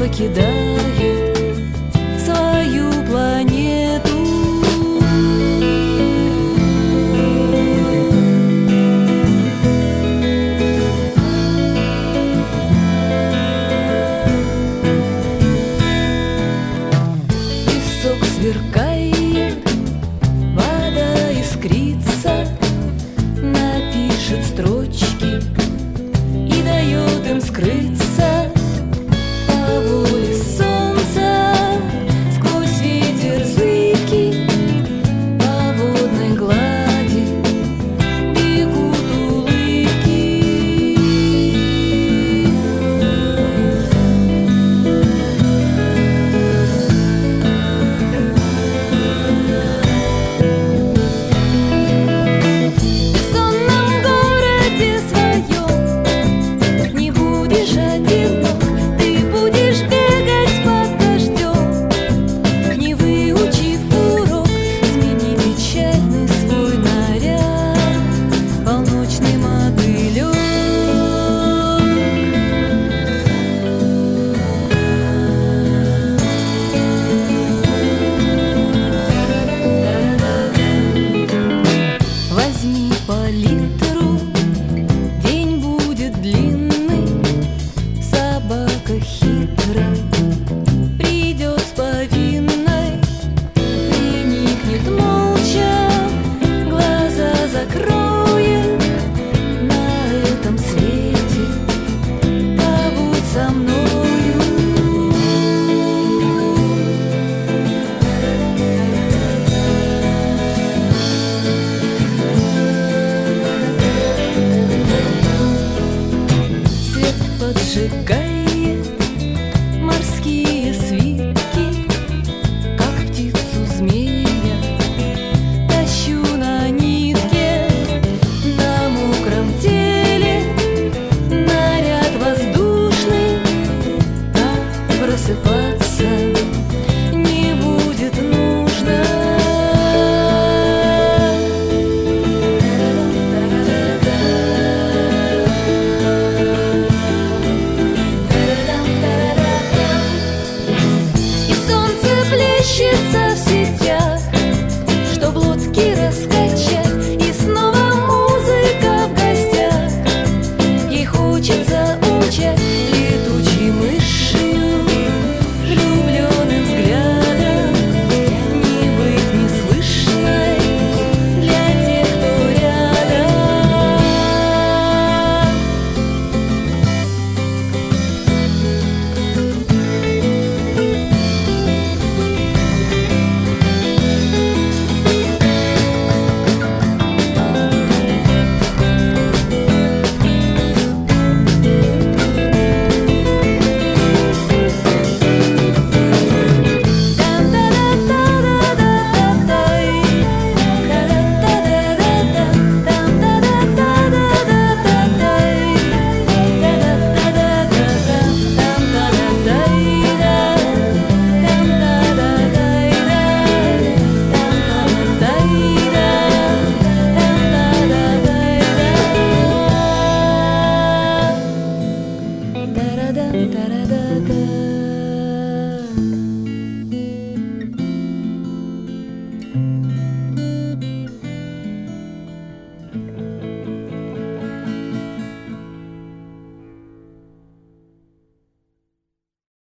покидает свою планету. Песок сверкает, вода искрится, напишет строчки и дает им скрыться по воле солнца. Сквозь ветер зыбкий по водной глади бегут улыбки. В сонном городе своем не будешь одинок, ты будешь бегать под дождем. Не выучив урок, смени печальный свой наряд полночный мотылёк. Возьми палитру, день будет длинный, собака хитрая придет с повинной, приникнет молча, глаза закроет. На этом свете побудь со мною. Свет поджигает морские свитки, как птицу змея тащу на нитке. На мокром теле наряд воздушный, а просыпаться не будет нужно. И солнце плещется в сетях, чтоб лодки раскачать, и снова музыка в гостях. Ей хочется умчать летучей мышью, влюбленным взглядом, не быть неслышной для тех, кто рядом. Da-da-da-da-da-da.